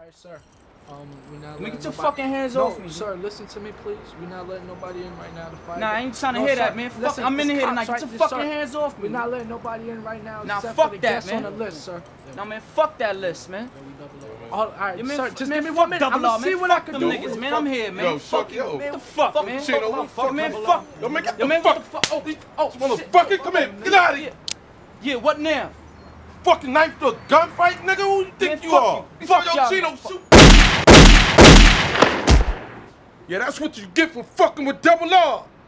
Alright, sir. We're not Let me letting get your nobody... fucking hands no, off me. sir, listen to me, please. We're not letting nobody in right now to fight. Nah, I ain't trying to no, hear sir, that, man. Fuck, listen, I'm in it's here cops tonight. Get your right fucking there, sir. hands off me. We're not letting nobody in right now. Nah, except fuck for the that, guests man. on the list, sir. Nah, man, fuck that list, man. Alright, Yeah, man, sir, just man, give me fuck 1 minute. Double I'm gonna R, see man. what I Fuck can them do. niggas, man. I'm here, man. Yo, Fuck fuck, you, yo. man. The fuck, man. Chino, Fuck, man. Double Fuck. Yo, man, get Yo, the man, fuck. what the fuck? Oh, shit. Motherfucker, come here. Get out of here. Yeah, what now? Fucking knife to a gunfight, nigga. Who you think Man, you fuck are? you. Fuck Fuck yo, y'all. Chino, shoot. Yeah, that's what you get for fucking with Double R.